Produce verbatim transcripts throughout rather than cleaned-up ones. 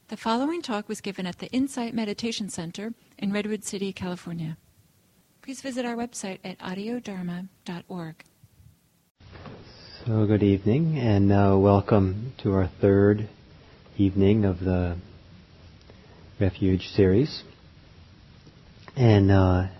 The following talk was given at the Insight Meditation Center in Redwood City, California. Please visit our website at audio dharma dot org. So good evening, and uh, welcome to our third evening of the Refuge series. And uh,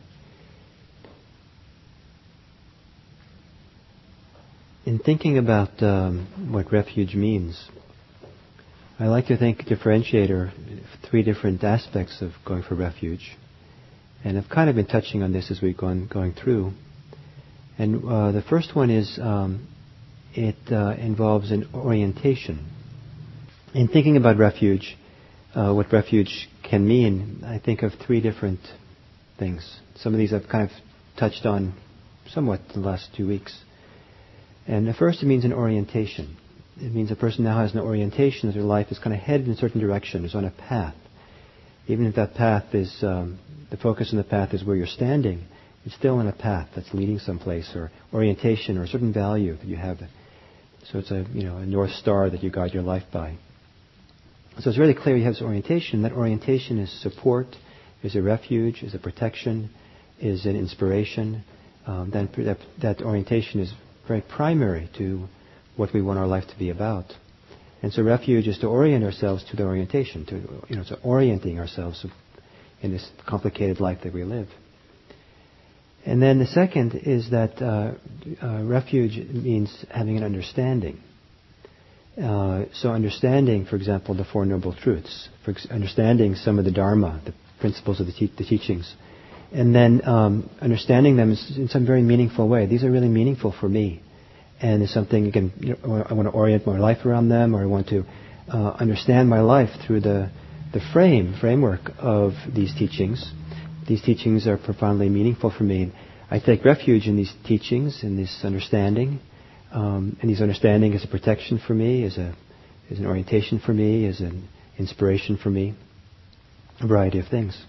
in thinking about um, what refuge means, I like to think, differentiate or three different aspects of going for refuge. And I've kind of been touching on this as we've gone going through. And uh, the first one is um, it uh, involves an orientation. In thinking about refuge, uh, what refuge can mean, I think of three different things. Some of these I've kind of touched on somewhat in the last two weeks. And the first, it means an orientation. It means a person now has an orientation that their life is kind of headed in a certain direction, is on a path. Even if that path is, um, the focus on the path is where you're standing, it's still in a path that's leading someplace, or orientation, or a certain value that you have. So it's a, you know, a north star that you guide your life by. So it's really clear you have this orientation. That orientation is support, is a refuge, is a protection, is an inspiration. Um, that, that, that orientation is very primary to what we want our life to be about. And so refuge is to orient ourselves to the orientation, to, you know, to orienting ourselves in this complicated life that we live. And then the second is that uh, uh, refuge means having an understanding. Uh, so understanding, for example, the Four Noble Truths, for ex- understanding some of the Dharma, the principles of the, te- the teachings, and then um, understanding them in some very meaningful way. These are really meaningful for me. And it's something, again, you know, I want to orient my life around them, or I want to uh, understand my life through the, the frame, framework of these teachings. These teachings are profoundly meaningful for me. I take refuge in these teachings, in this understanding. Um, and these understanding is a protection for me, is a is an orientation for me, is an inspiration for me. A variety of things.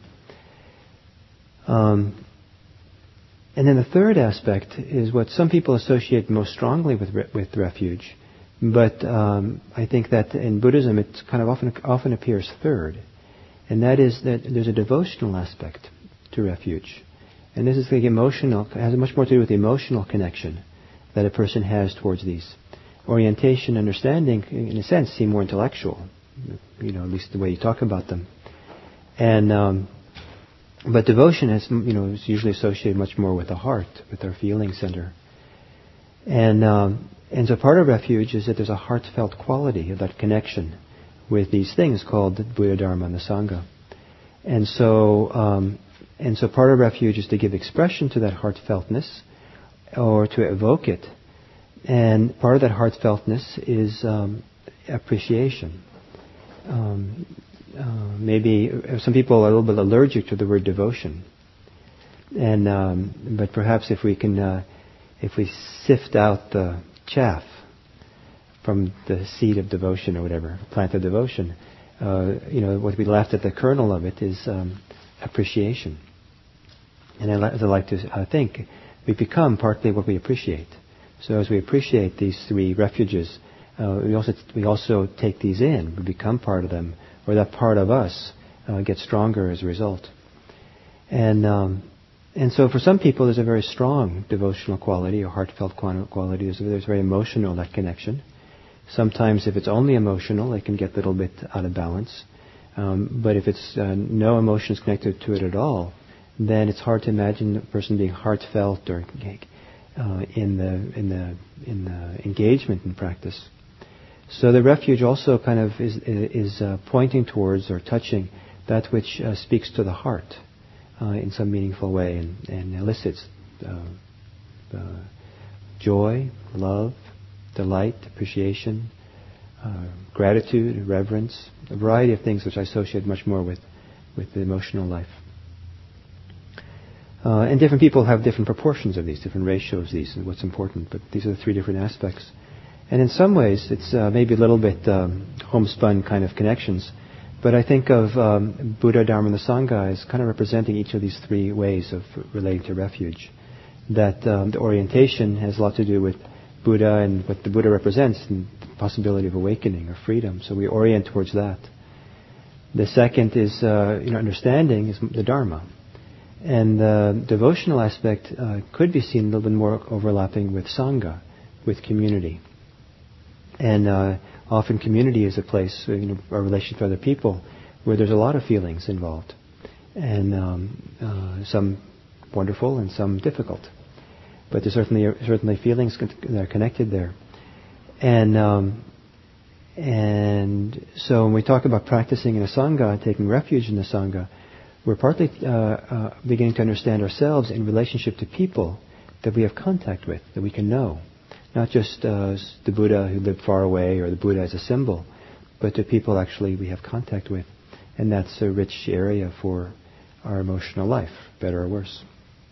Um, And then the third aspect is what some people associate most strongly with re- with refuge, but um, I think that in Buddhism it kind of often often appears third, and that is that there's a devotional aspect to refuge, and this is like emotional, has much more to do with the emotional connection that a person has towards these. Orientation, understanding, in a sense, seem more intellectual, you know, at least the way you talk about them, and. Um, But devotion is, you know, is usually associated much more with the heart, with our feeling center. And um, and so part of refuge is that there's a heartfelt quality of that connection with these things called the Buddha, Dharma, and the Sangha. And so um, and so part of refuge is to give expression to that heartfeltness, or to evoke it. And part of that heartfeltness is um, appreciation. Um, Uh, maybe some people are a little bit allergic to the word devotion, and um, but perhaps if we can, uh, if we sift out the chaff from the seed of devotion or whatever, plant of devotion, uh, you know, what we left at the kernel of it is um, appreciation. And I li- as I like to uh, think, we become partly what we appreciate. So as we appreciate these three refuges, uh, we also we also take these in. We become part of them. Or that part of us uh, gets stronger as a result. And um, and so for some people there's a very strong devotional quality or heartfelt quality. There's, there's very emotional, that connection. Sometimes if it's only emotional, it can get a little bit out of balance. Um, but if it's uh, no emotions connected to it at all, then it's hard to imagine a person being heartfelt or uh, in the in the in the engagement in practice. So the refuge also kind of is is uh, pointing towards or touching that which uh, speaks to the heart uh, in some meaningful way, and, and elicits uh, uh, joy, love, delight, appreciation, uh, gratitude, reverence, a variety of things which I associate much more with, with the emotional life. Uh, and different people have different proportions of these, different ratios of these, and what's important, but these are the three different aspects. And in some ways, it's uh, maybe a little bit um, homespun kind of connections. But I think of um, Buddha, Dharma, and the Sangha as kind of representing each of these three ways of relating to refuge. That um, the orientation has a lot to do with Buddha and what the Buddha represents, and the possibility of awakening or freedom. So we orient towards that. The second is, uh, you know, understanding is the Dharma. And the devotional aspect uh, could be seen a little bit more overlapping with Sangha, with community. And uh, often community is a place, you know, a relationship with other people, where there's a lot of feelings involved. And um, uh, some wonderful and some difficult. But there's certainly certainly feelings that are connected there. And um, and so when we talk about practicing in a Sangha, taking refuge in the Sangha, we're partly uh, uh, beginning to understand ourselves in relationship to people that we have contact with, that we can know. Not just uh, the Buddha who lived far away or the Buddha as a symbol, but to people actually we have contact with. And that's a rich area for our emotional life, better or worse.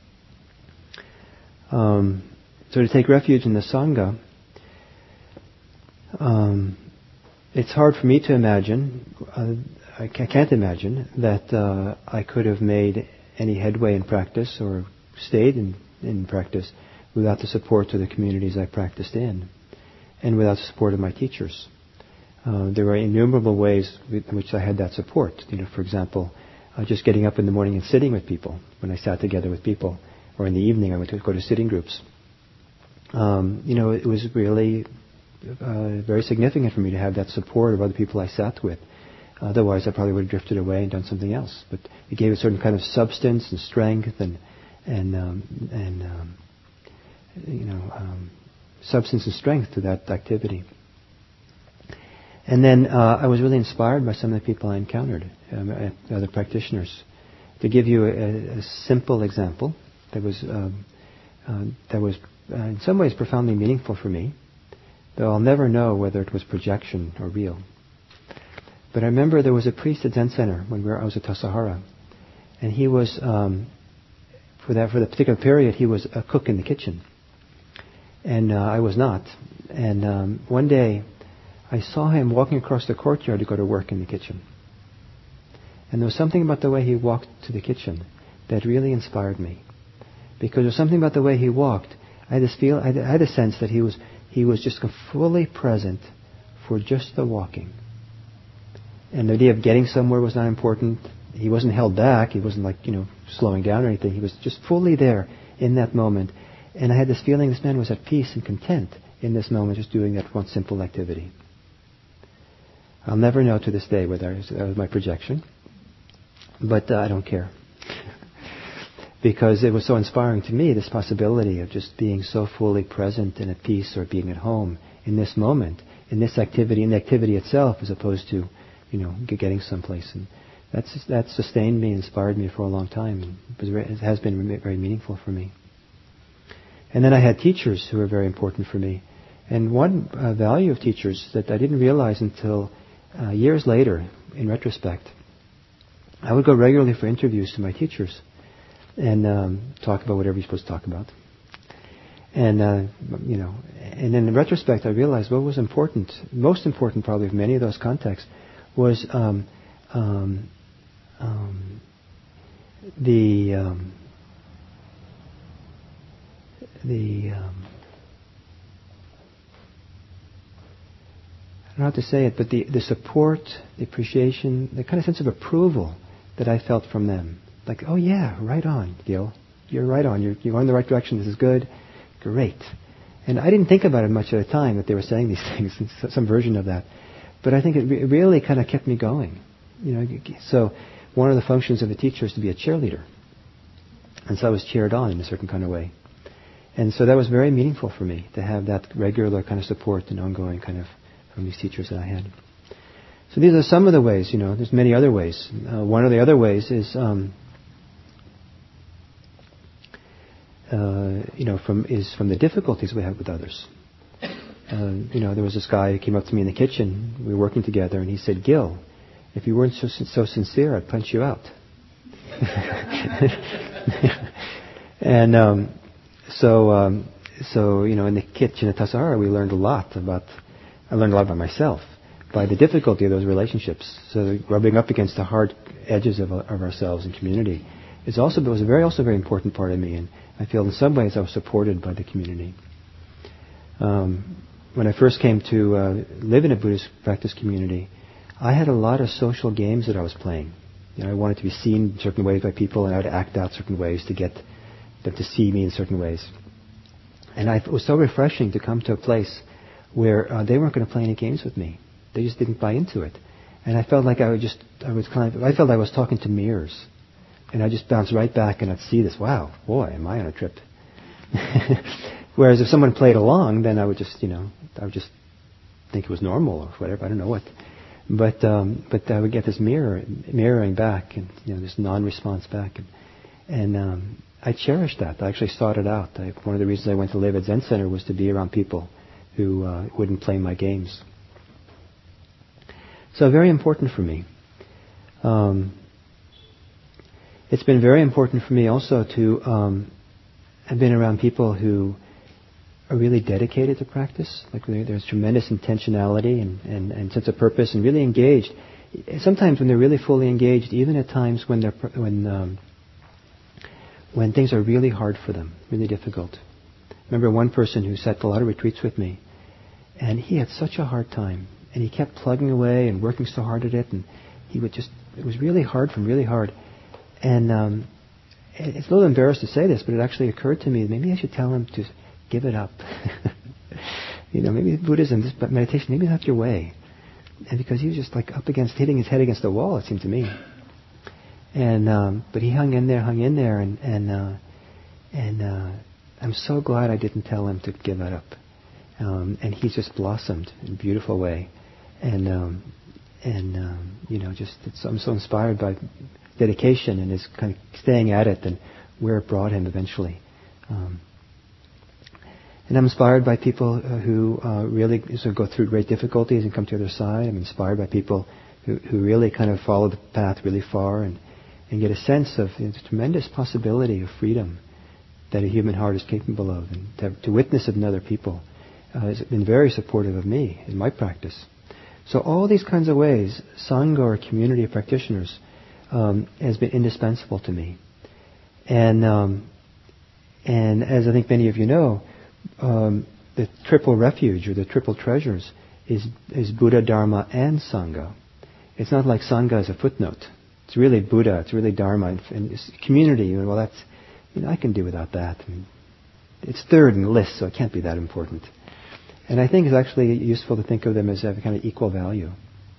Um, so to take refuge in the Sangha, um, it's hard for me to imagine, uh, I can't imagine that uh, I could have made any headway in practice or stayed in, in practice without the support of the communities I practiced in and without the support of my teachers. Uh, there were innumerable ways in which I had that support. You know, for example, uh, just getting up in the morning and sitting with people when I sat together with people, or in the evening I went to go to sitting groups. Um, you know, it was really uh, very significant for me to have that support of other people I sat with. Otherwise, I probably would have drifted away and done something else. But it gave a certain kind of substance and strength and and um, and um, you know um, substance and strength to that activity. And then uh, I was really inspired by some of the people I encountered, um, other practitioners. To give you a, a simple example that was um, uh, that was uh, in some ways profoundly meaningful for me, though I'll never know whether it was projection or real. But I remember there was a priest at Zen Center when we were, I was at Tassajara, and he was um, for that for the particular period he was a cook in the kitchen, and uh, I was not. And um, one day I saw him walking across the courtyard to go to work in the kitchen, and there was something about the way he walked to the kitchen that really inspired me, because there was something about the way he walked. I had this feel, I had a sense that he was he was just fully present for just the walking. And the idea of getting somewhere was not important. He wasn't held back. He wasn't like, you know, slowing down or anything. He was just fully there in that moment. And I had this feeling this man was at peace and content in this moment, just doing that one simple activity. I'll never know to this day whether that was my projection. But uh, I don't care. Because it was so inspiring to me, this possibility of just being so fully present and at peace or being at home in this moment, in this activity, in the activity itself, as opposed to, you know, getting someplace. And that's, that sustained me, inspired me for a long time. And it, was very, it has been very meaningful for me. And then I had teachers who were very important for me. And one uh, value of teachers that I didn't realize until uh, years later, in retrospect, I would go regularly for interviews to my teachers and um, talk about whatever you're supposed to talk about. And, uh, you know, and then in retrospect, I realized what was important, most important probably of many of those contexts, was um, um, um, the um, the um, I don't know how to say it, but the, the support, the appreciation, the kind of sense of approval that I felt from them. Like, oh yeah, right on, Gil. You're right on. You're, you're going in the right direction. This is good. Great. And I didn't think about it much at the time that they were saying these things, some version of that. But I think it re- really kind of kept me going. You know, so one of the functions of a teacher is to be a cheerleader. And so I was cheered on in a certain kind of way. And so that was very meaningful for me to have that regular kind of support and ongoing kind of from these teachers that I had. So these are some of the ways, you know, there's many other ways. Uh, one of the other ways is, um, uh, you know, from is from the difficulties we have with others. Uh, you know, there was this guy who came up to me in the kitchen. We were working together, and he said, "Gil, if you weren't so, so sincere, I'd punch you out." and um, so, um, so you know, in the kitchen at Tassajara, we learned a lot about. I learned a lot about myself by the difficulty of those relationships. So rubbing up against the hard edges of, of ourselves and community is also was a very also a very important part of me, and I feel in some ways I was supported by the community. Um, when I first came to uh, live in a Buddhist practice community, I had a lot of social games that I was playing. You know, I wanted to be seen certain ways by people, and I would act out certain ways to get them to see me in certain ways. And I, it was so refreshing to come to a place where uh, they weren't going to play any games with me. They just didn't buy into it. And I felt like I would just, I was kind of, I felt I was talking to mirrors. And I just bounced right back and I'd see this, wow, boy, am I on a trip. Whereas if someone played along, then I would just, you know, I would just think it was normal or whatever, I don't know what. But um, but I would get this mirror, mirroring back, and you know, this non-response back, and, and um, I cherished that. I actually sought it out. I, one of the reasons I went to live at Zen Center was to be around people who uh, wouldn't play my games. So very important for me. Um, it's been very important for me also to um, have been around people who are really dedicated to practice. Like there's tremendous intentionality and, and, and sense of purpose, and really engaged. Sometimes when they're really fully engaged, even at times when they're when um, when things are really hard for them, really difficult. I remember one person who sat a lot of retreats with me, and he had such a hard time, and he kept plugging away and working so hard at it, and he would just, it was really hard for him, really hard. And um, it's a little embarrassed to say this, but it actually occurred to me that maybe I should tell him to give it up. You know, maybe Buddhism, this meditation, maybe that's your way. And because he was just like up against, hitting his head against the wall, it seemed to me. And um, but he hung in there, hung in there, and and uh, and uh, I'm so glad I didn't tell him to give it up. Um, and he's just blossomed in a beautiful way. And um, and um, you know, just it's, I'm so inspired by dedication and his kind of staying at it and where it brought him eventually. Um, And I'm inspired by people uh, who uh, really sort of go through great difficulties and come to the other side. I'm inspired by people who, who really kind of follow the path really far and, and get a sense of you know, the tremendous possibility of freedom that a human heart is capable of. And to, to witness it in other people uh, has been very supportive of me in my practice. So all these kinds of ways, Sangha or community of practitioners um, has been indispensable to me. And um, and as I think many of you know, Um, the triple refuge or the triple treasures is is Buddha, Dharma, and Sangha. It's not like Sangha is a footnote. It's really Buddha. It's really Dharma, and, and it's community. Well, that's you know I can do without that. I mean, it's third in the list, so it can't be that important. And I think it's actually useful to think of them as having kind of equal value,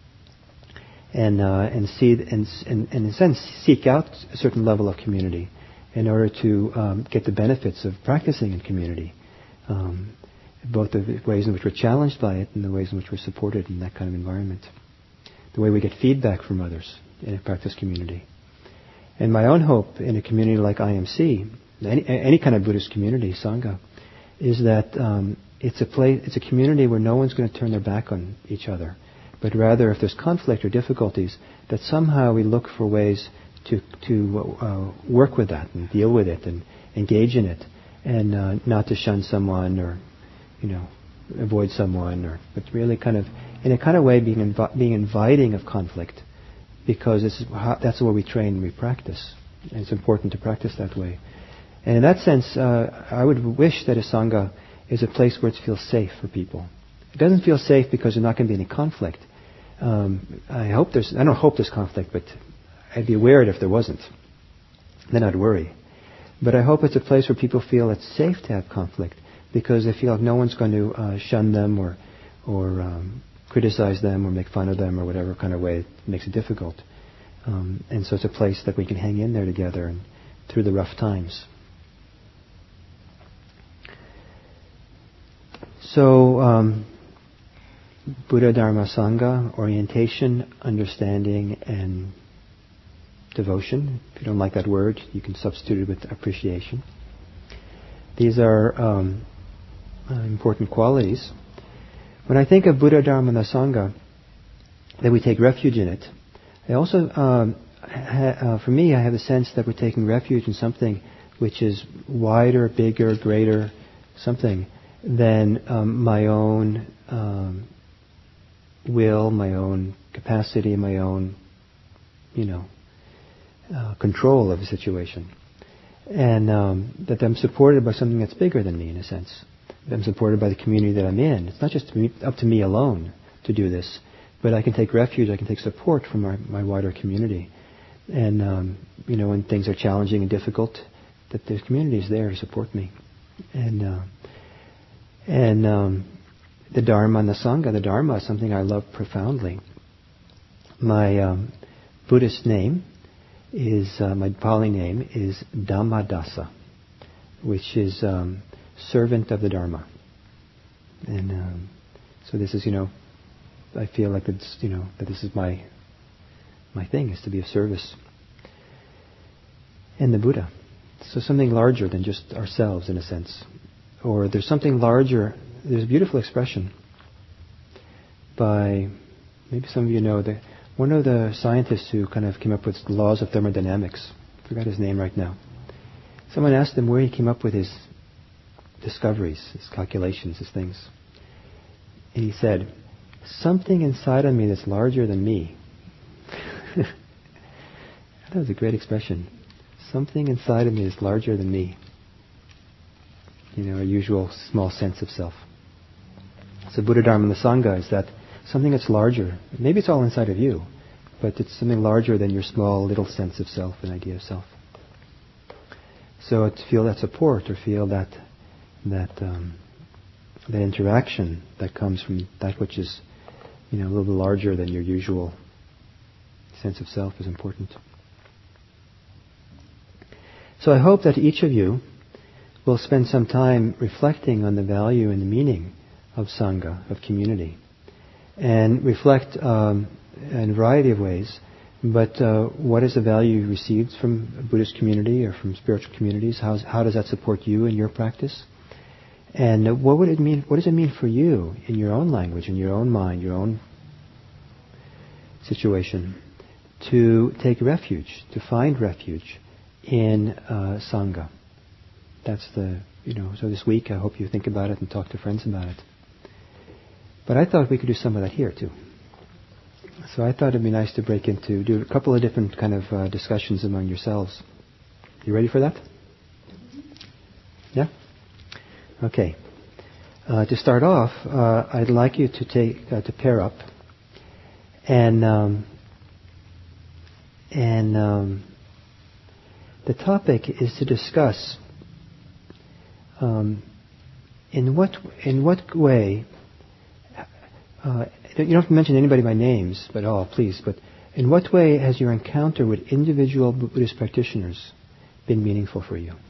and uh, and see and, and and in a sense seek out a certain level of community in order to um, get the benefits of practicing in community. Um, both the ways in which we're challenged by it and the ways in which we're supported in that kind of environment. The way we get feedback from others in a practice community. And my own hope in a community like I M C, any, any kind of Buddhist community, Sangha, is that um, it's a place, it's a community where no one's going to turn their back on each other, but rather if there's conflict or difficulties, that somehow we look for ways to to uh, work with that and deal with it and engage in it. And uh, not to shun someone or, you know, avoid someone, or but really kind of, in a kind of way, being invi- being inviting of conflict, because this is how, that's the way we train and we practice, and it's important to practice that way. And in that sense, uh, I would wish that a Sangha is a place where it feels safe for people. It doesn't feel safe because there's not going to be any conflict. Um, I hope there's, I don't hope there's conflict, but I'd be aware if there wasn't. Then I'd worry. But I hope it's a place where people feel it's safe to have conflict because they feel like no one's going to uh, shun them or or um, criticize them or make fun of them or whatever kind of way makes it difficult. Um, and so it's a place that we can hang in there together and through the rough times. So um, Buddha, Dharma, Sangha, orientation, understanding, and devotion. If you don't like that word, you can substitute it with appreciation. These are um, uh, important qualities. When I think of Buddha, Dharma, and the Sangha, that we take refuge in it, I also, um, ha- uh, for me, I have the sense that we're taking refuge in something which is wider, bigger, greater, something than um, my own um, will, my own capacity, my own, you know, Uh, control of a situation, and um, that I'm supported by something that's bigger than me in a sense. That I'm supported by the community that I'm in. It's not just to me, up to me alone to do this, but I can take refuge, I can take support from my, my wider community. And, um, you know, when things are challenging and difficult, that the community is there to support me. And, uh, and um, the Dharma and the Sangha, the Dharma is something I love profoundly. My um, Buddhist name is, uh, my Pali name is Dhammadasa, which is um, servant of the Dharma. And um, so this is, you know, I feel like it's, you know, that this is my my thing, is to be of service. And the Buddha. So something larger than just ourselves, in a sense. Or there's something larger. There's a beautiful expression by, maybe some of you know, the, one of the scientists who kind of came up with the laws of thermodynamics. I forgot his name right now. Someone asked him where he came up with his discoveries, his calculations, his things. And he said, something inside of me that's larger than me. That was a great expression. Something inside of me is larger than me. You know, a usual small sense of self. So Buddha, Dharma, and the Sangha is that something that's larger. Maybe it's all inside of you, but it's something larger than your small little sense of self, an idea of self. So to feel that support, or feel that that um, that interaction that comes from that which is, you know, a little bit larger than your usual sense of self is important. So I hope that each of you will spend some time reflecting on the value and the meaning of Sangha, of community, and reflect um, in a variety of ways. But uh, what is the value you received from a Buddhist community or from spiritual communities? How's, how does that support you in your practice? And what would it mean? What does it mean for you in your own language, in your own mind, your own situation, to take refuge, to find refuge in uh, Sangha? That's the, you know, so this week I hope you think about it and talk to friends about it. But I thought we could do some of that here too. So I thought it'd be nice to break into, do a couple of different kind of uh, discussions among yourselves. You ready for that? Yeah? Okay. Uh, to start off, uh, I'd like you to take, uh, to pair up and, um, and, um, the topic is to discuss um, in what in what way. Uh, you don't have to mention anybody by names, but oh, please. But in what way has your encounter with individual Buddhist practitioners been meaningful for you?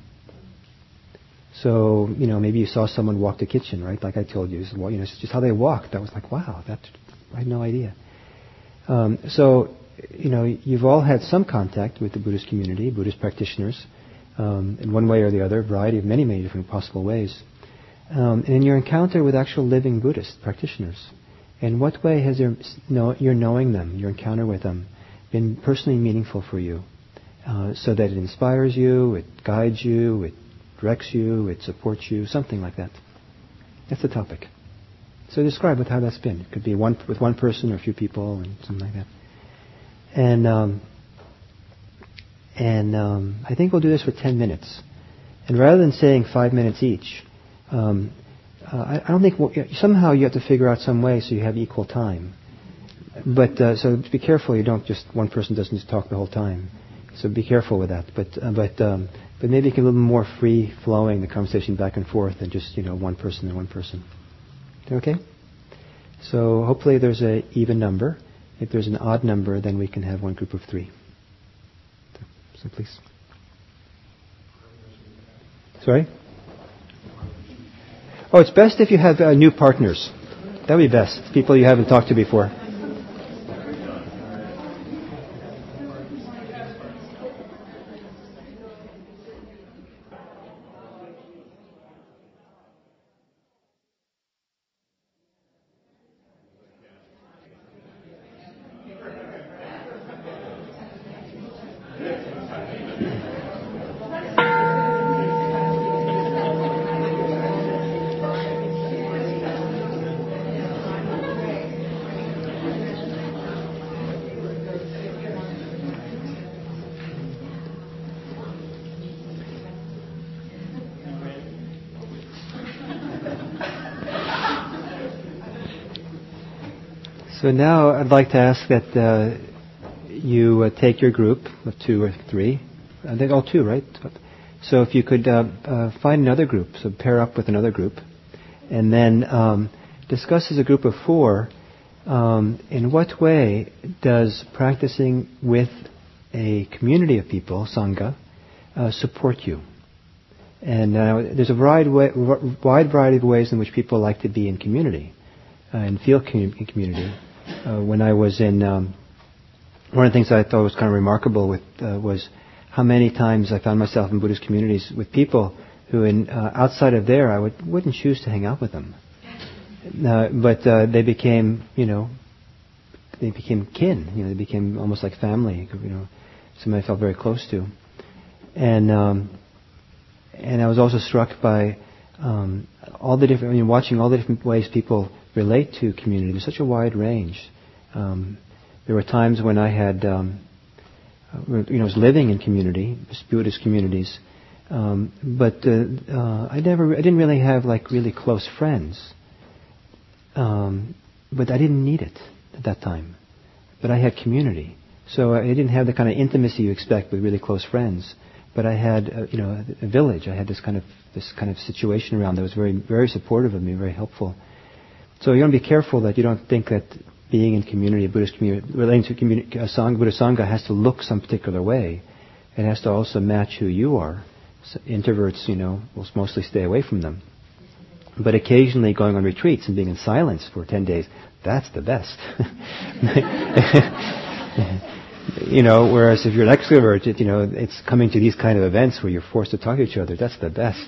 So, you know, maybe you saw someone walk the kitchen, right? Like I told you, well, you know, it's just how they walked. That was like, wow, that I had no idea. Um, so. You know, you've all had some contact with the Buddhist community, Buddhist practitioners, um, in one way or the other, a variety of many, many different possible ways. Um, and in your encounter with actual living Buddhist practitioners, in what way has your, know, your knowing them, your encounter with them, been personally meaningful for you? Uh, so that it inspires you, it guides you, it directs you, it supports you, something like that. That's the topic. So describe with how that's been. It could be one with one person or a few people and something like that. And um, and um, I think we'll do this for ten minutes. And rather than saying five minutes each, um, uh, I, I don't think we'll, somehow you have to figure out some way so you have equal time. But uh, so be careful. You don't just one person doesn't just talk the whole time. So be careful with that. But uh, but um, but maybe it can be a little more free flowing, the conversation back and forth, than just, you know, one person and one person. Okay. So hopefully there's an even number. If there's an odd number, then we can have one group of three. So, so please. Sorry? Oh, it's best if you have uh, new partners. That would be best. People you haven't talked to before. So now I'd like to ask that uh, you uh, take your group of two or three. I think all two, right? So if you could uh, uh, find another group, so pair up with another group, and then um, discuss as a group of four, um, in what way does practicing with a community of people, Sangha, uh, support you? And uh, there's a wide, way, wide variety of ways in which people like to be in community uh, and feel com- in community. Uh, when I was in, um, one of the things I thought was kind of remarkable with uh, was how many times I found myself in Buddhist communities with people who, in uh, outside of there, I would, wouldn't choose to hang out with them. Uh, but uh, they became, you know, they became kin. You know, they became almost like family. You know, somebody I felt very close to, and um, and I was also struck by um, all the different. I mean, watching all the different ways people relate to community. There's such a wide range. Um, there were times when I had, um, you know, was living in community, Buddhist communities, um, but uh, uh, I never, I didn't really have like really close friends. Um, but I didn't need it at that time. But I had community. So I didn't have the kind of intimacy you expect with really close friends. But I had, uh, you know, a village. I had this kind of this kind of situation around that was very very supportive of me, very helpful. So you want to be careful that you don't think that being in community, a Buddhist community, relating to community, a Sangha, Buddhist Sangha has to look some particular way. It has to also match who you are. So introverts, you know, will mostly stay away from them. But occasionally going on retreats and being in silence for ten days, that's the best. You know, whereas if you're an extrovert, it, you know, it's coming to these kind of events where you're forced to talk to each other. That's the best.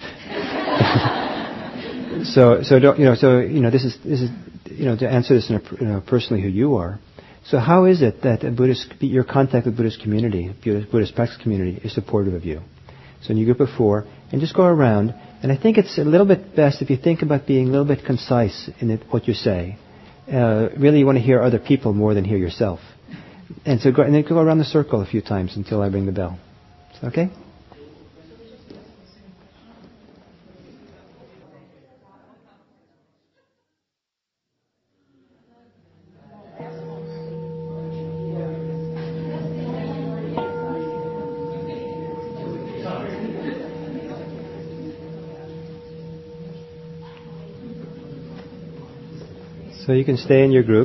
so, so don't, you know, so, you know, this is, this is, you know, to answer this in a, you know, personally who you are. So how is it that a Buddhist, your contact with Buddhist community, Buddhist, Buddhist practice community is supportive of you? So in your group of four, and just go around. And I think it's a little bit best if you think about being a little bit concise in it, what you say. Uh, really, you want to hear other people more than hear yourself. And so, go, and then go around the circle a few times until I ring the bell. Okay? So you can stay in your group.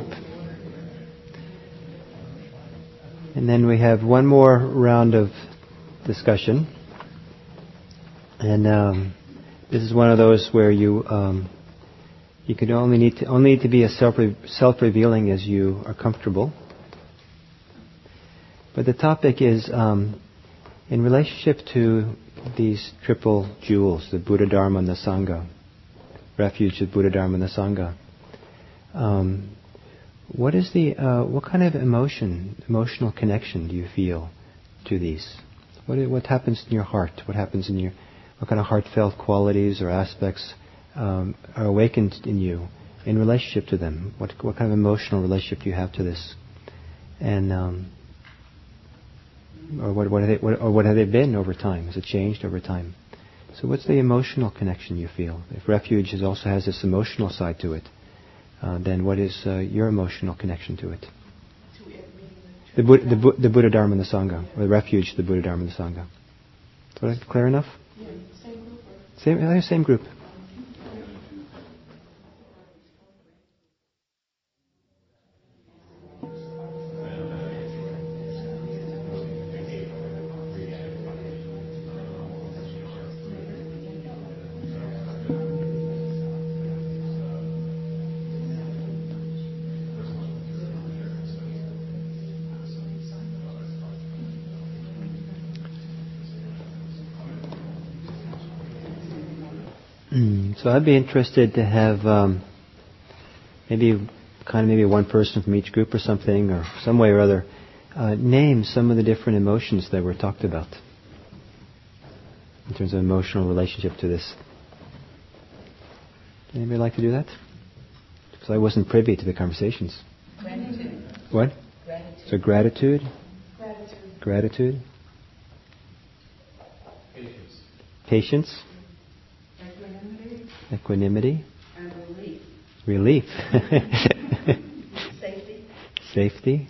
And then we have one more round of discussion. And um, this is one of those where you um, you can only need to only need to be as self self-revealing as you are comfortable. But the topic is um, in relationship to these triple jewels, the Buddha, Dharma, and the Sangha. Refuge, the Buddha, Dharma, and the Sangha. Um, what is the uh, what kind of emotion, emotional connection do you feel to these? What what happens in your heart? What happens in your what kind of heartfelt qualities or aspects um, are awakened in you in relationship to them? What what kind of emotional relationship do you have to this? And um, or what what, have they, what or what have they been over time? Has it changed over time? So what's the emotional connection you feel? If refuge is also has this emotional side to it. Uh, then what is uh, your emotional connection to it? The, Bu- the, Bu- the Buddha, Dharma, and the Sangha. Or the refuge, the Buddha, Dharma, and the Sangha. Is that clear enough? Yeah, same group. Same, uh, same group. So I'd be interested to have um, maybe kind of maybe one person from each group or something, or some way or other, uh, name some of the different emotions that were talked about in terms of emotional relationship to this. Anybody like to do that? Because I wasn't privy to the conversations. Gratitude. What? Gratitude. So gratitude? Gratitude. Gratitude? Patience. Patience? Equanimity. Equanimity? And relief. Relief. Safety. Safety.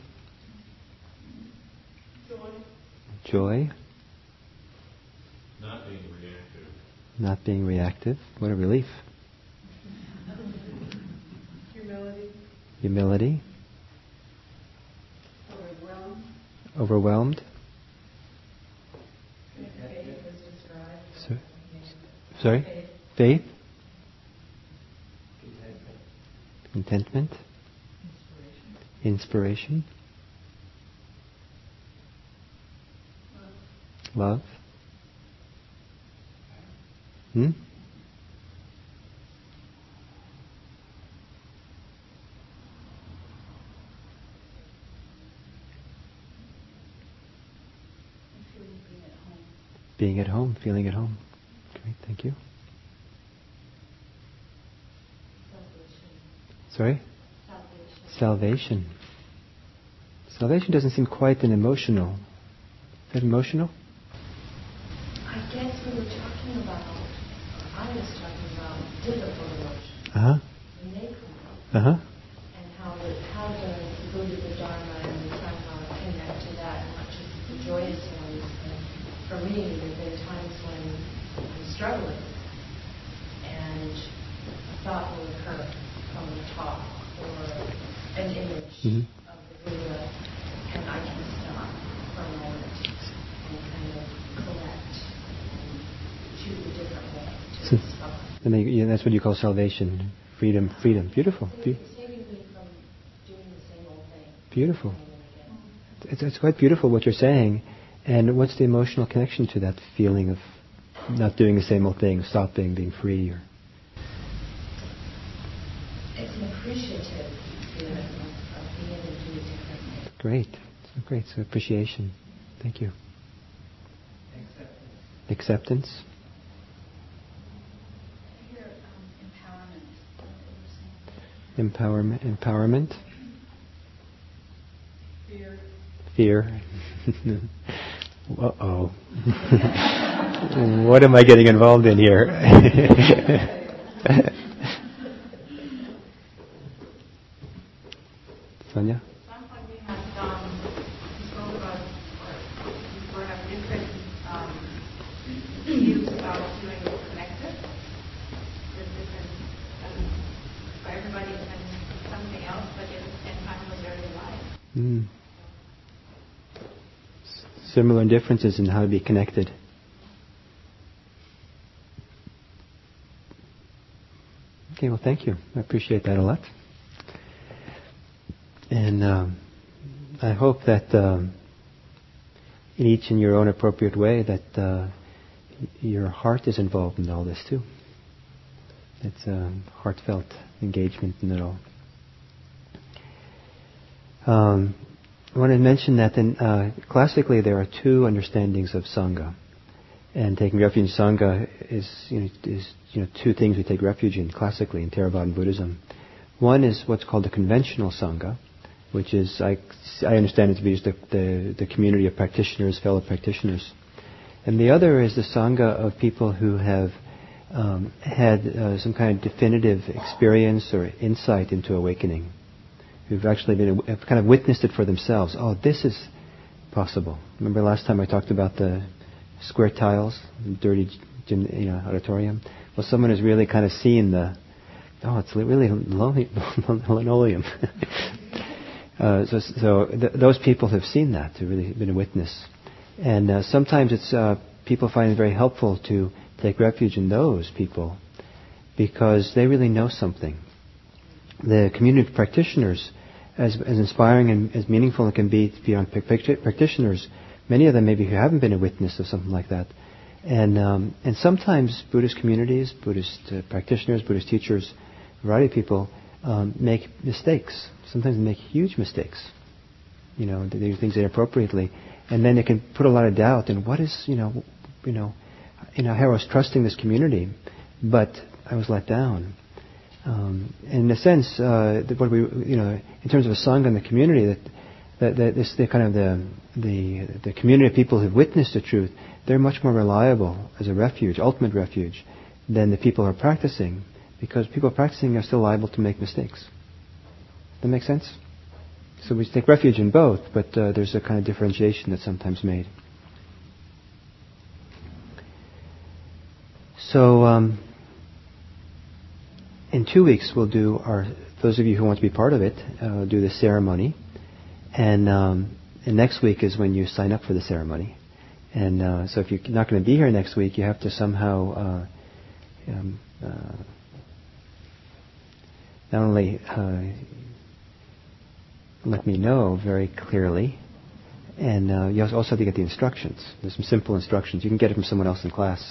Joy. Joy. Not being reactive. Not being reactive. What a relief. Humility. Humility. Overwhelmed. Overwhelmed. Faith is described. So, sorry? Faith. Contentment. Inspiration. Love. Hmm? Being at home, feeling at home. Great, thank you. Sorry? Salvation. Salvation. Salvation doesn't seem quite an emotional. Is that emotional? I guess we were talking about, or I was talking about difficult emotions. Uh-huh. When they come up. Uh-huh. And how the, how the Buddha, the Dharma, and the Sangha connect to that, not just the joyous ones. And for me, there have been times when I'm struggling, and a thought will occur from the top, or an image Mm-hmm. of the Buddha, and I can stop for a moment and kind of collect and choose a different way to So, respond. then they, yeah, that's what you call salvation. Freedom, freedom. Beautiful. Be- Saving, saving me from doing the same old thing. beautiful. Again and again. It's, it's quite beautiful what you're saying. And what's the emotional connection to that feeling of not doing the same old thing, stopping, being free? Or It's an appreciative feeling of, of being able to do it differently. great. So great. So appreciation. Thank you. Acceptance. Acceptance. I hear um, empowerment. Empowerment. Empowerment. Fear. Fear. Uh-oh. What am I getting involved in here? Sonia? Sounds like we have um, we spoke about, or we have different um, views about feeling connected. There's different, um, for everybody and something else, but at the same time was very alive. Mm. Similar differences in how to be connected. Okay, well, thank you. I appreciate that a lot. And um, I hope that um, in each in your own appropriate way that uh, your heart is involved in all this too. It's a heartfelt engagement in it all. Um, I want to mention that in, uh, classically there are two understandings of Sangha. And taking refuge in Sangha is, you know, is you know, two things we take refuge in classically in Theravada Buddhism. One is what's called the conventional Sangha, which is, I, I understand it to be just the, the, the community of practitioners, fellow practitioners. And the other is the Sangha of people who have um, had uh, some kind of definitive experience or insight into awakening, who've actually been have kind of witnessed it for themselves. Oh, this is possible. Remember last time I talked about the square tiles, dirty gym, you know, auditorium? Well, someone has really kind of seen the, oh, it's really linoleum. uh, so so th- those people have seen that, have really been a witness. And uh, sometimes it's uh, people find it very helpful to take refuge in those people because they really know something. The community of practitioners, as, as inspiring and as meaningful it can be beyond practitioners, many of them maybe who haven't been a witness of something like that. And um, and sometimes Buddhist communities, Buddhist uh, practitioners, Buddhist teachers, a variety of people um, make mistakes. Sometimes they make huge mistakes. You know, they do things inappropriately. And then it can put a lot of doubt in what is, you know, you know, you know, how I was trusting this community, but I was let down. Um, and in a sense, uh, what we, you know, in terms of a sangha in the community, that that, that this the kind of the the the community of people who've witnessed the truth, they're much more reliable as a refuge, ultimate refuge, than the people who are practicing, because people practicing are still liable to make mistakes. That make sense? so we take refuge in both, but uh, there's a kind of differentiation that's sometimes made. So um, in two weeks we'll do our, those of you who want to be part of it, uh, do the ceremony. And, um, and next week is when you sign up for the ceremony. And uh, so if you're not going to be here next week, you have to somehow uh, um, uh, not only uh, let me know very clearly, and uh, you also have to get the instructions. There's some simple instructions. You can get it from someone else in class.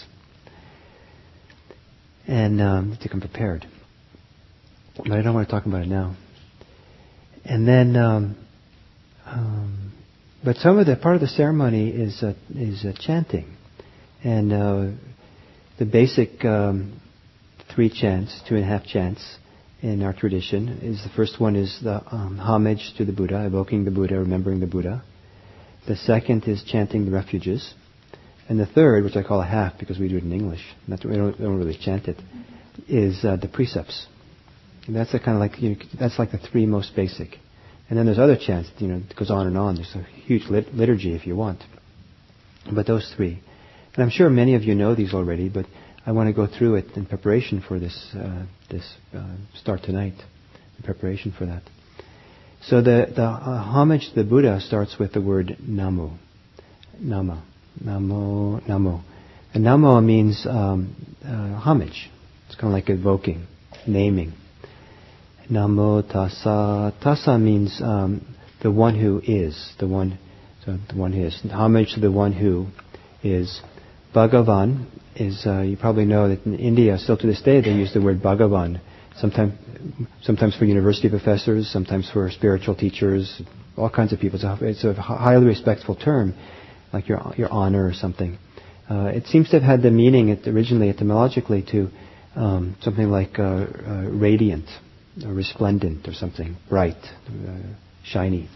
And um, to come prepared. But I don't want to talk about it now. And then, um, um, but some of the part of the ceremony is uh, is uh, chanting, and uh, the basic um, three chants, two and a half chants in our tradition is the first one is the um, homage to the Buddha, evoking the Buddha, remembering the Buddha. The second is chanting the refuges. And the third, which I call a half because we do it in English, not, we, don't, we don't really chant it, is uh, the precepts. And that's the kind of like you know, that's like the three most basic. And then there's other chants, you know, it goes on and on. There's a huge lit- liturgy if you want. But those three. And I'm sure many of you know these already, but I want to go through it in preparation for this uh, this uh, start tonight, in preparation for that. So the, the uh, homage to the Buddha starts with the word Namo. Nama. Namo, Namo. And Namo means um, uh, homage. It's kind of like evoking, naming. Namo Tassa. Tassa means um, the one who is, the one, so the one who is. Homage to the one who is. Bhagavan is, uh, you probably know that in India, still to this day, they use the word Bhagavan. Sometimes, sometimes for university professors, sometimes for spiritual teachers, all kinds of people. It's a, it's a highly respectful term, like your your honor or something. Uh, it seems to have had the meaning it originally, etymologically, to um, something like uh, uh, radiant, or resplendent, or something bright, uh, shiny.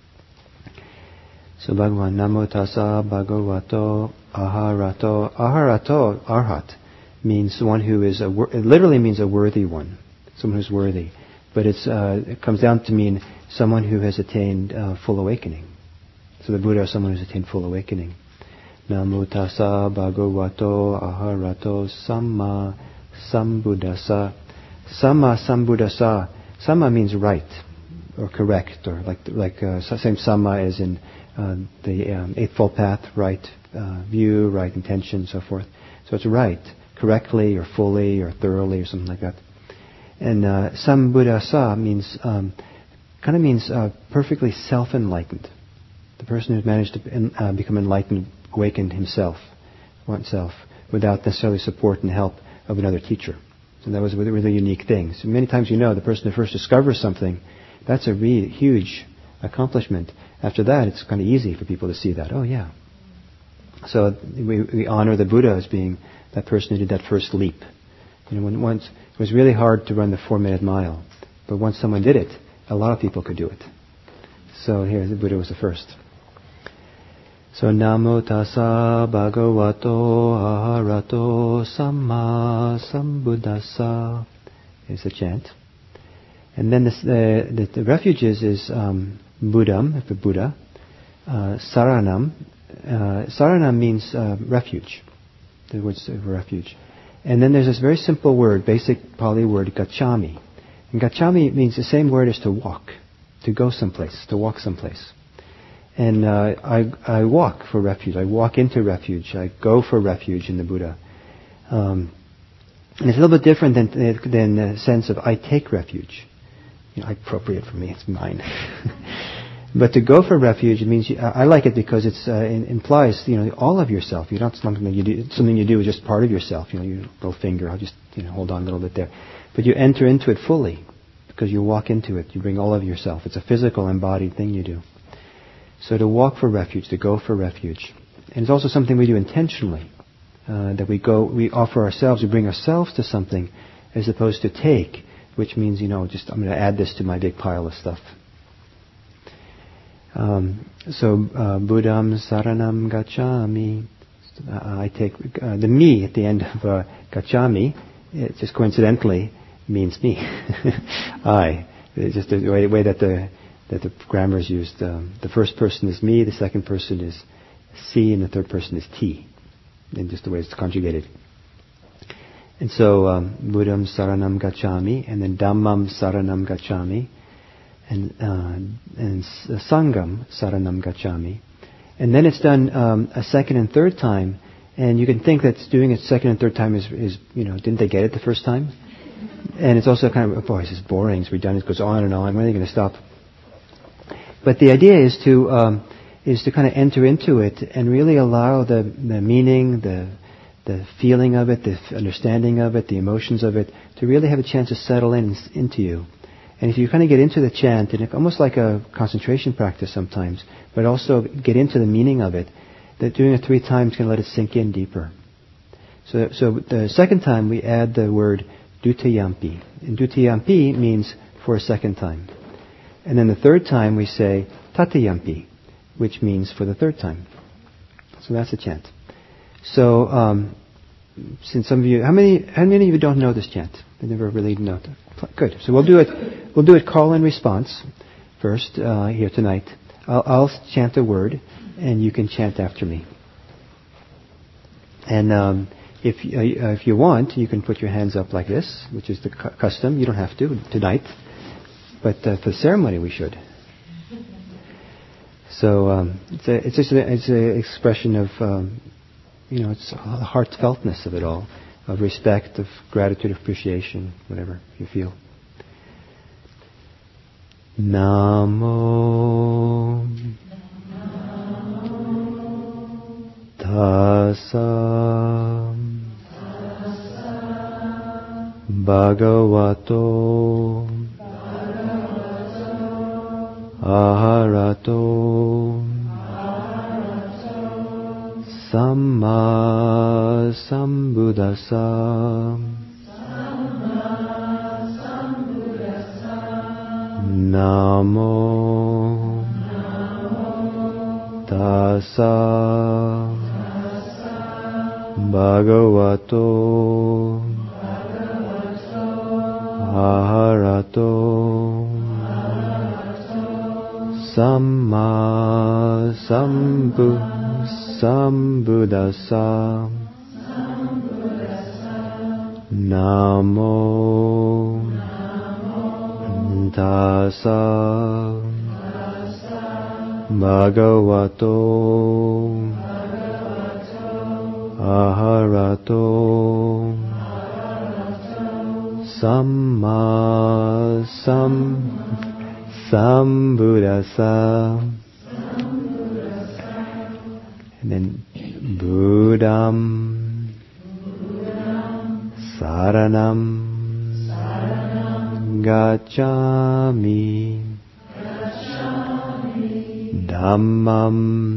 So Bhagavan, Namo Tassa Bhagavato Aharato. Aharato, Arhat, means one who is a wor- it literally means a worthy one, someone who's worthy. But it's uh, it comes down to mean someone who has attained uh, full awakening. So the Buddha is someone who's attained full awakening. Namo Tassa Bhagavato Aharato Samma Sambuddhassa. Samma Sambuddhassa. Samma means right or correct, or like like uh, same Samma as in uh, the um, Eightfold Path, right uh, view, right intention, so forth. So it's right, correctly or fully or thoroughly or something like that. And uh, Sambuddhassa means um, kind of means uh, perfectly self-enlightened. The person who's managed to uh, become enlightened, awakened himself, oneself, without necessarily support and help of another teacher. So that was a really, really unique thing. So many times, you know, the person who first discovers something, that's a really huge accomplishment. After that, it's kind of easy for people to see that. Oh, yeah. So we, we honor the Buddha as being that person who did that first leap. You know, when once it was really hard to run the four-minute mile, but once someone did it, a lot of people could do it. So here, the Buddha was the first. So Namo Tassa Bhagavato Arahato Samma Sambuddhassa is the chant. And then this, the, the, the refuges is um, Buddham, the Buddha. Uh, Saranam. Uh, Saranam means uh, refuge. The word refuge. And then there's this very simple word, basic Pali word, Gacchami. And Gacchami means the same word as to walk, to go someplace, to walk someplace. And uh, I, I walk for refuge. I walk into refuge. I go for refuge in the Buddha. Um, and it's a little bit different than, than the sense of I take refuge. You know, appropriate for me. It's mine. But to go for refuge, it means you, I like it because it's uh, it implies you know all of yourself. You don't something you do. Something you do is just part of yourself. You know, your little finger. I'll just you know hold on a little bit there. But you enter into it fully because you walk into it. You bring all of yourself. It's a physical, embodied thing you do. So to walk for refuge, to go for refuge. And it's also something we do intentionally. Uh, that we go, we offer ourselves, we bring ourselves to something as opposed to take, which means, you know, just I'm going to add this to my big pile of stuff. Um, so, uh, Buddham Saranam Gacchami. Uh, I take, uh, the me at the end of uh, Gacchami, it just coincidentally means me. I. It's just the way, way that the that the grammars used. Um, the first person is me, the second person is C, and the third person is T, in just the way it's conjugated. And so, um, Buddham Saranam Gacchami, and then Dhammam Saranam Gacchami, and uh, and Sangam Saranam Gacchami. And then it's done um, a second and third time, and you can think that doing it second and third time is, is, you know, didn't they get it the first time? And it's also kind of, boy, this is boring, it's redundant, it goes on and on, when are they going to stop? But the idea is to um, is to kind of enter into it and really allow the, the meaning, the the feeling of it, the understanding of it, the emotions of it, to really have a chance to settle in into you. And if you kind of get into the chant, and it's almost like a concentration practice sometimes, but also get into the meaning of it, that doing it three times can let it sink in deeper. So, so the second time we add the word Dutiyampi. And Dutiyampi means for a second time. And then the third time we say Tatiyampi, which means for the third time. So that's a chant. So, um, since some of you, how many, how many of you don't know this chant? I never really know. Good. So we'll do it. We'll do it call and response first uh, here tonight. I'll, I'll chant a word, and you can chant after me. And um, if uh, if you want, you can put your hands up like this, which is the cu- custom. You don't have to tonight, but uh, for the ceremony we should. So um, it's a, it's just a, it's an expression of. Um, You know, it's the heartfeltness of it all, of respect, of gratitude, of appreciation, whatever you feel. Namo Tassa Bhagavato Arahato Samma Sambuddhassa. Namo Tassa Bhagavato Arahato Samma Sambuddhassa. Sambuddhassa. Namo Tassa Bhagavato Arahato Samma Sam Sambuddhassa. And then Buddham, Saranam, Gacchami, Dhammam,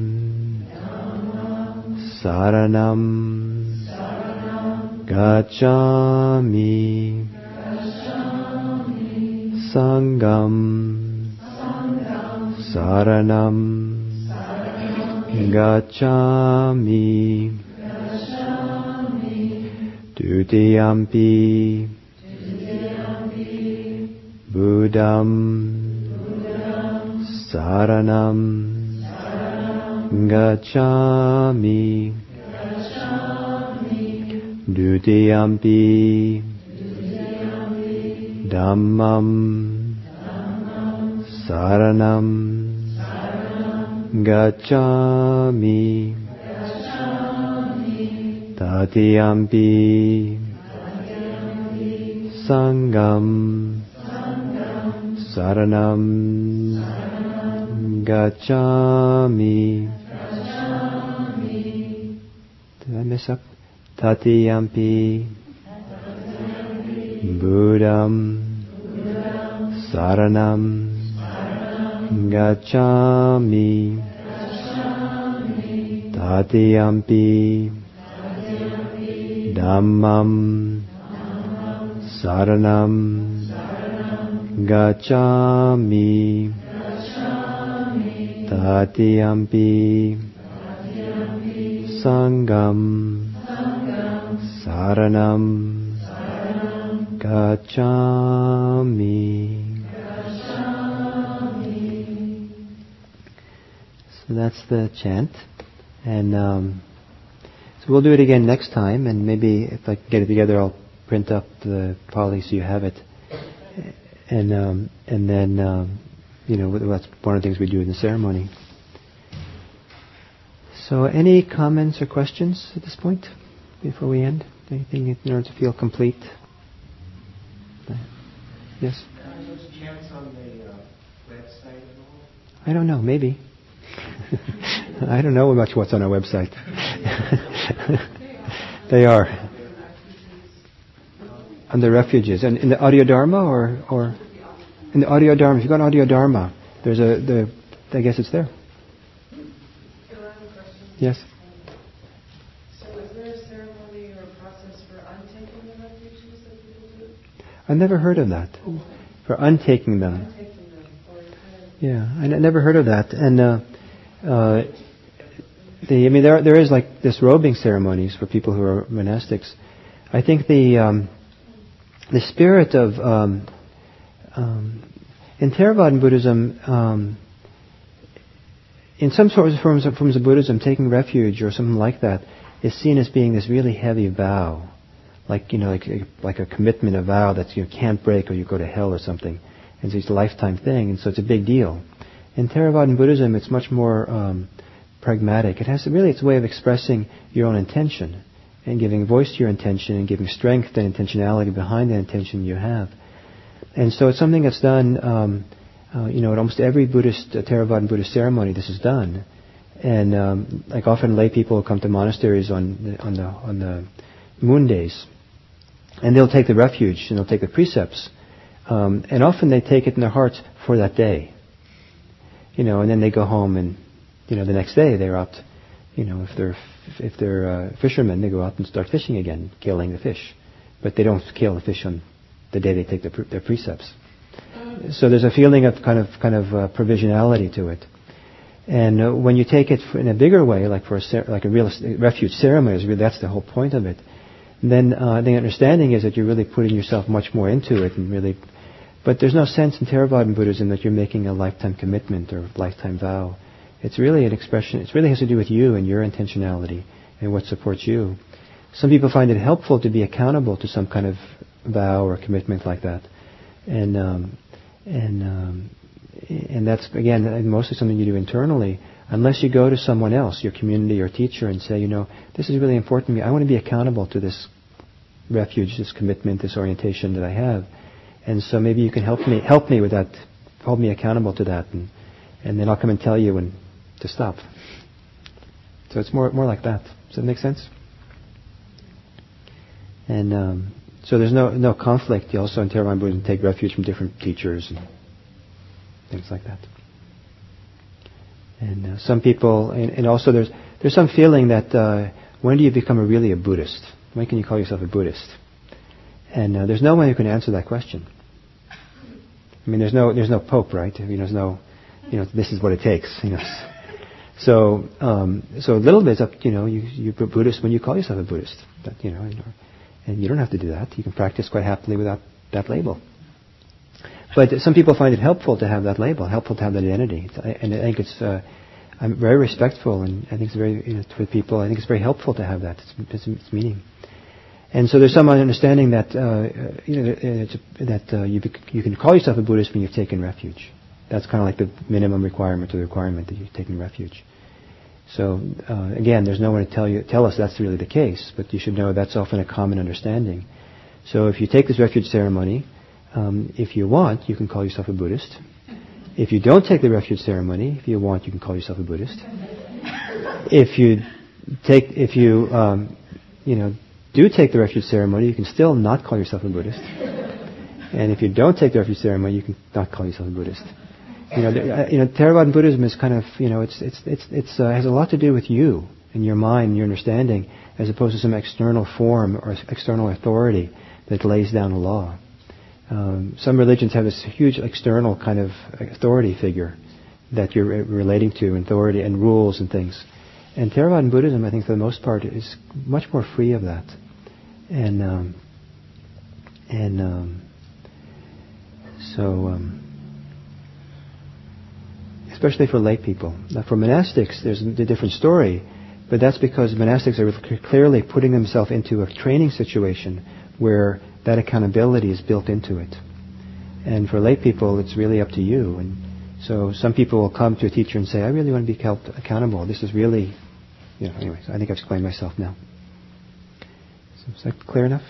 Saranam, Gacchami, Sangam, Saranam, Gacchami, Dutiyampi, Buddham, Saranam, Gacchami, Dutiyampi, Dhammam, Saranam, Gacchami, Tatiyampi, Sangam, Saranam, Gacchami. Did I mess up? Tatiyampi, Buddham, Saranam, Gacchami, Tatiyampi, Dhammam, Saranam, Gacchami, Tatiyampi, Sangam, Saranam, Gacchami. So that's the chant. And um, so we'll do it again next time, and maybe if I can get it together, I'll print up the Pali so you have it. And um, and then, um, you know, that's one of the things we do in the ceremony. So any comments or questions at this point before we end? Anything in order to feel complete? Yes? Are those chants on the uh, website at all? I don't know, maybe. I don't know much what's on our website. They are. On the refuges. And in the Audio Dharma or, or in the Audio Dharma, if you go on Audio Dharma, there's a, the, I guess it's there. Yes? So is there a ceremony or process for untaking the refuges that people do? I've never heard of that. For untaking them. Untaking them, or kind of... Yeah, I n- never heard of that. And uh, uh, the I mean, there there is like disrobing ceremonies for people who are monastics. I think the um, the spirit of um, um, in Theravadan Buddhism, um, in some sorts of forms of, forms of Buddhism, taking refuge or something like that is seen as being this really heavy vow, like you know, like a, like a commitment, a vow that you can't break or you go to hell or something. And so it's a lifetime thing, and so it's a big deal. In Theravadan Buddhism, it's much more um, pragmatic. It has really its way of expressing your own intention and giving voice to your intention and giving strength and intentionality behind the intention you have. And so it's something that's done, um, uh, you know, at almost every Buddhist, uh, Theravadan Buddhist ceremony. This is done, and um, like often lay people come to monasteries on the, on the on the moon days, and they'll take the refuge and they'll take the precepts, um, and often they take it in their hearts for that day. You know, and then they go home, and you know, the next day they're out. You know, if they're if they're uh, fishermen, they go out and start fishing again, killing the fish, but they don't kill the fish on the day they take the, their precepts. So there's a feeling of kind of kind of uh, provisionality to it. And uh, when you take it in a bigger way, like for a cer- like a real refuge ceremony, that's the whole point of it. Then uh, the understanding is that you're really putting yourself much more into it, and really. But there's no sense in Theravadan Buddhism that you're making a lifetime commitment or lifetime vow. It's really an expression. It really has to do with you and your intentionality and what supports you. Some people find it helpful to be accountable to some kind of vow or commitment like that, and um, and um, and that's again mostly something you do internally. Unless you go to someone else, your community or teacher, and say, you know, this is really important to me. I want to be accountable to this refuge, this commitment, this orientation that I have. And so maybe you can help me help me with that, hold me accountable to that, and and then I'll come and tell you when to stop. So it's more more like that. Does that make sense? And um, so there's no no conflict. You also in Theravadan Buddhism take refuge from different teachers and things like that. And uh, some people, and, and also there's there's some feeling that uh, when do you become a really a Buddhist? When can you call yourself a Buddhist? And uh, there's no one who can answer that question. I mean, there's no there's no pope, right? I mean, there's no, you know, this is what it takes, you know. So um, so a little bit it's up, you know, you you're a Buddhist when you call yourself a Buddhist, that, you know, and, and you don't have to do that. You can practice quite happily without that label. But some people find it helpful to have that label, helpful to have that identity, and I think it's uh, I'm very respectful, and I think it's very, you know, for people. I think it's very helpful to have that. It's, it's, it's meaning. And so there's some understanding that uh, you know it's a, that uh, you bec- you can call yourself a Buddhist when you've taken refuge. That's kind of like the minimum requirement or the requirement that you've taken refuge. So uh, again, there's no one to tell you tell us that's really the case, but you should know that's often a common understanding. So if you take this refuge ceremony, um, if you want, you can call yourself a Buddhist. If you don't take the refuge ceremony, if you want, you can call yourself a Buddhist. If you take, if you um, you know. do take the refuge ceremony, you can still not call yourself a Buddhist. And if you don't take the refuge ceremony, you can not call yourself a Buddhist. You know, the, you know, Theravadan Buddhism is kind of, you know, it's it's it's it's uh, has a lot to do with you and your mind and your understanding, as opposed to some external form or external authority that lays down a law. Um, some religions have this huge external kind of authority figure that you're relating to, and authority and rules and things. And Theravadan Buddhism, I think, for the most part, is much more free of that. And um, and um, so um, especially for lay people. Now, for monastics, there's a different story, but that's because monastics are clearly putting themselves into a training situation where that accountability is built into it. And for lay people, it's really up to you. And so some people will come to a teacher and say, I really want to be held accountable. This is really, you know, anyways, I think I've explained myself now. So is that clear enough?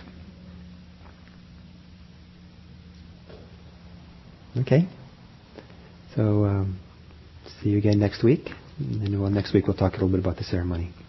Okay. So um, see you again next week. And then well, next week we'll talk a little bit about the ceremony.